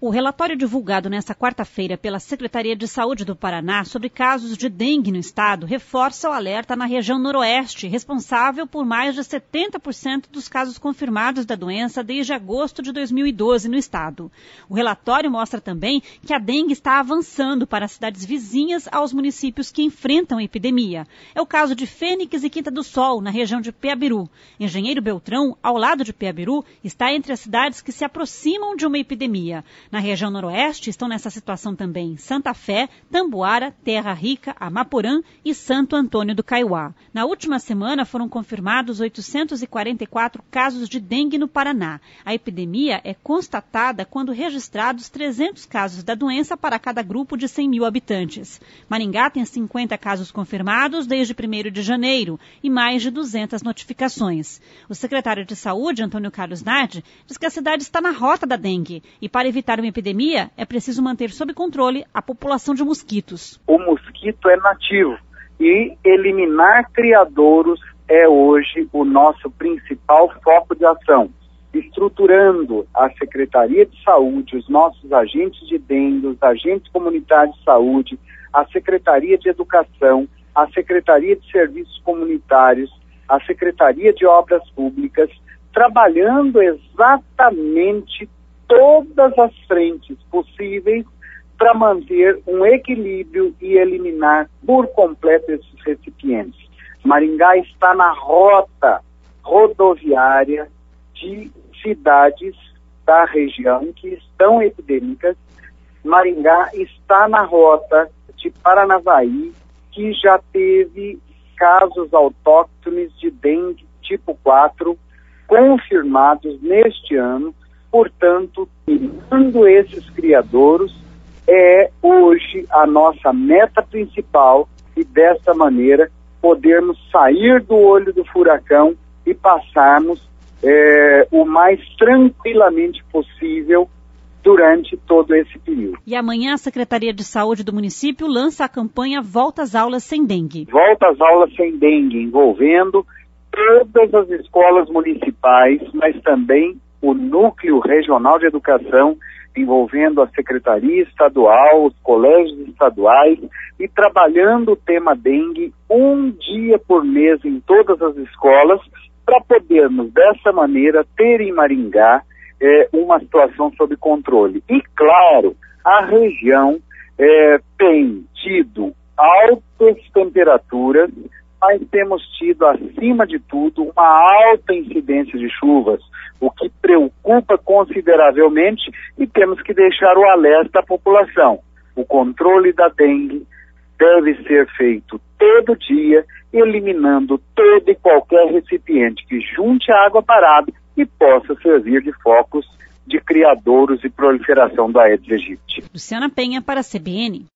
O relatório divulgado nesta quarta-feira pela Secretaria de Saúde do Paraná sobre casos de dengue no estado reforça o alerta na região noroeste, responsável por mais de 70% dos casos confirmados da doença desde agosto de 2012 no estado. O relatório mostra também que a dengue está avançando para cidades vizinhas aos municípios que enfrentam a epidemia. É o caso de Fênix e Quinta do Sol, na região de Piabiru. Engenheiro Beltrão, ao lado de Piabiru, está entre as cidades que se aproximam de uma epidemia. Na região noroeste estão nessa situação também Santa Fé, Tamboara, Terra Rica, Amaporã e Santo Antônio do Caiuá. Na última semana foram confirmados 844 casos de dengue no Paraná. A epidemia é constatada quando registrados 300 casos da doença para cada grupo de 100 mil habitantes. Maringá tem 50 casos confirmados desde 1º de janeiro e mais de 200 notificações. O secretário de Saúde, Antônio Carlos Nardi, diz que a cidade está na rota da dengue e para evitar uma epidemia, é preciso manter sob controle a população de mosquitos. O mosquito é nativo e eliminar criadouros é hoje o nosso principal foco de ação. Estruturando a Secretaria de Saúde, os nossos agentes de dengue, os agentes comunitários de saúde, a Secretaria de Educação, a Secretaria de Serviços Comunitários, a Secretaria de Obras Públicas, trabalhando exatamente todas as frentes possíveis para manter um equilíbrio e eliminar por completo esses recipientes. Maringá está na rota rodoviária de cidades da região que estão epidêmicas. Maringá está na rota de Paranavaí, que já teve casos autóctones de dengue tipo 4 confirmados neste ano. Portanto, eliminando esses criadouros é hoje a nossa meta principal e dessa maneira podermos sair do olho do furacão e passarmos o mais tranquilamente possível durante todo esse período. E amanhã a Secretaria de Saúde do município lança a campanha Volta às Aulas Sem Dengue. Volta às Aulas Sem Dengue, envolvendo todas as escolas municipais, mas também o Núcleo Regional de Educação, envolvendo a Secretaria Estadual, os colégios estaduais e trabalhando o tema dengue um dia por mês em todas as escolas para podermos, dessa maneira, ter em Maringá uma situação sob controle. E, claro, a região tem tido altas temperaturas, mas temos tido, acima de tudo, uma alta incidência de chuvas, o que preocupa consideravelmente e temos que deixar o alerta à população. O controle da dengue deve ser feito todo dia, eliminando todo e qualquer recipiente que junte água parada e possa servir de focos de criadouros e proliferação do Aedes aegypti. Luciana Penha para a CBN.